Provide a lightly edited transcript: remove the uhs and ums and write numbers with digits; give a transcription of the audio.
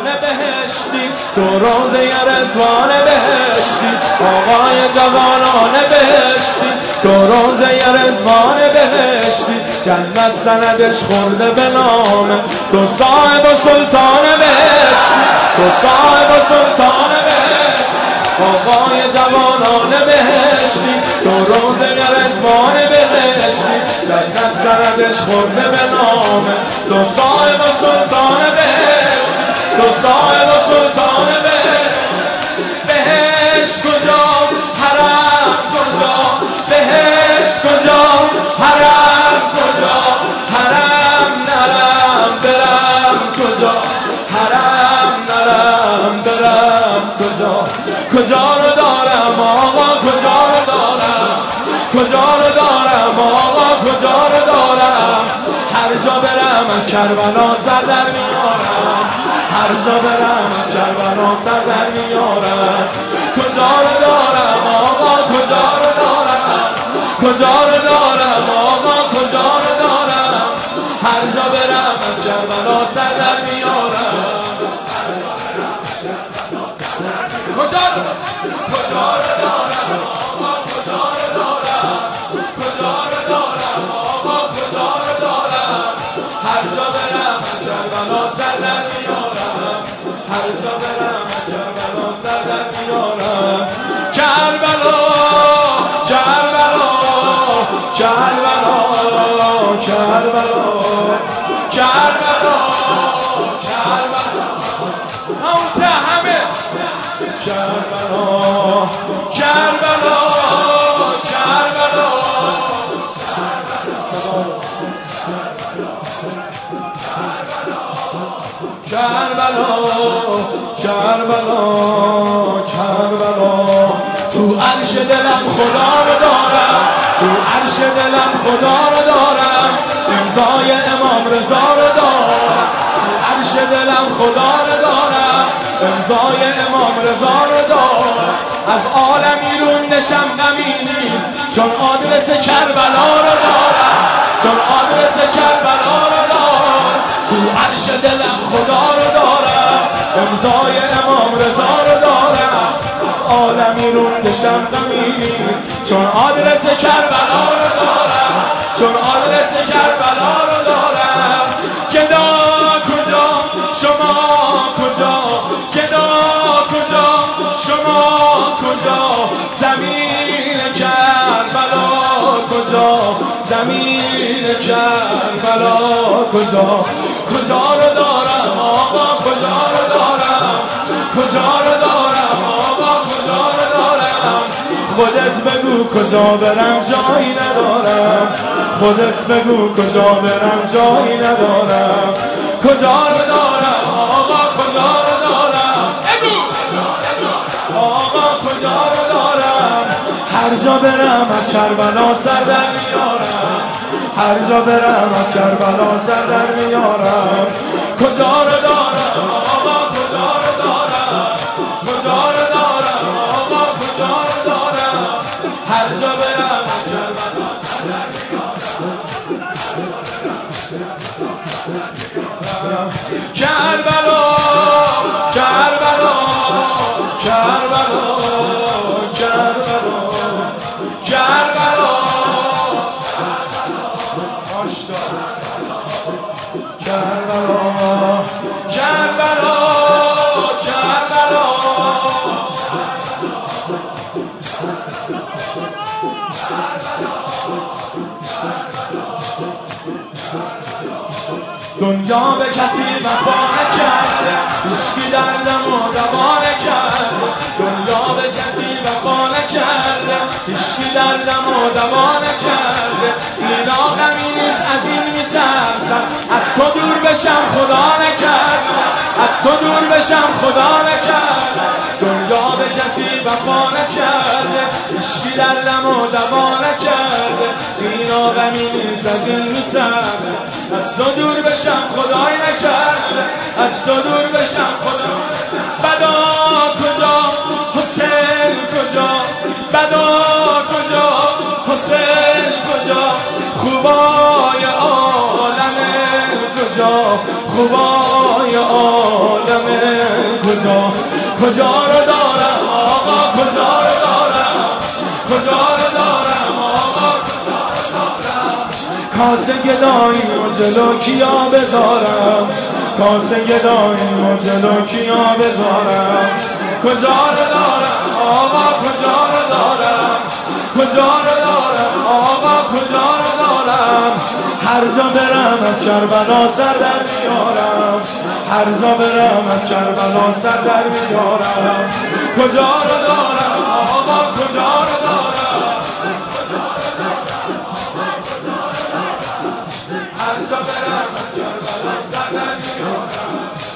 بهشتی، تو روزه رضوان بهشتی، آقای جوانان بهشتی، تو روزه رضوان بهشتی، جنت سندش خورده به نامه، تو صاحب و سلطان بهشتی، تو صاحب و سلطان بهشتی، آقای جوانان بهشتی، تو روزه رضوان بهشتی، جنت سندش خورده به نامه، تو صاحب و سلطان بهشتی، تو صاحب و سلطان بهشتی. بهشت کجا حرم کجا، بهشت کجا حرم کجا، حرم نرم برم کجا، حرم نرم برم کجا، کجا رو دارم آقا کجا رو دارم، کجا رو دارم آقا کجا رو دارم، هر جا برم از کربلا سر در میارم، هر جا برم از کربلا سر در میارم، کجا رو دارم آقا کجا رو دارم، کجا رو دارم آقا کجا رو دارم، هر جا برم از کربلا سر در میارم، کجا رو دارم آقا کجا رو دارم، کجا رو دارم آقا کجا رو دارم، هر جا برم از کربلا سر در میارم، هر جا برم از کربلا سر در میارم. کربلا کربلا کربلا کربلا کربلا کربلا اون همه کربلا کربلا کربلا کربلا کربلا کربلا، تو عرش دلم خدا رو دارم، تو عرش دلم خدا رو دارم، امضای امام رضا رو دارم، تو عرش دلم خدا رو دارم، امضای امام رضا رو دارم، از عالمی روندشم غمی نیست، چون آدرس کربلا رو دارم، چون آدرس کربلا رو دارم، تو عرش دلم خدا رو دارم، امضای امام رضا رو دارم، از عالمی روندشم غمی نیست، چون آدرس کربلا رو دارم، چون آدرس کربلا رو دارم. گدا کجا شما کجا، گدا کجا شما کجا، زمین کربلا کجا، زمین کربلا کجا، کجا رو دارم آقا کجا رو دارم، کجا رو دارم آقا کجا رو دارم، خودت بگو کجا برم جایی ندارم، خودت بگو کجا برم جایی ندارم، کجا رو دارم آقا کجا رو دارم، آقا کجا رو دارم، هر جا برم از کربلا سر در میارم، هر جا برم از کربلا سر در میارم، کجا رو دارم آقا کجا رو دارم، کجا رو دارم آقا کجا رو دارم، هر جا برم از کربلا سر در میارم. کربلا کربلا کربلا کربلا کربلا کربلا کربلا کربلا دنیا به کسی وفا نکرده، هیچکی دردم و دوا نکرده، دنیا به کسی وفا نکرده، هیچکی دردم و دوا نکرده، اینا غمی نیست از این میترسم، از تو دور بشم خدا نکرده، از تو دور بشم خدا نکرده، دنیا به کسی وفا نکرده، هیچکی دردم و دوا نکرده، اینا غمی نیست از این میترسم، از تو دور بشم خدای نکرده، از تو دور بشم خدا. بدا کجا حسین کجا، بدا کجا حسین کجا، خوبای عالم کجا، خوبای عالم تو کجا رو دارم آقا کجا رو دارم کجا رو دارم آقا کاسه گدایی و جلو کیا بذارم کاسه گدایی و جلو کیا بذارم کجا رو دارم آقا کجا رو دارم کجا رو دارم آقا کجا رو دارم هر جا برم از کربلا سر در میارم هر جا برم از کربلا سر در میارم کجا رو دارم آقا کجا رو دارم هر جا برم از کربلا سر در میارم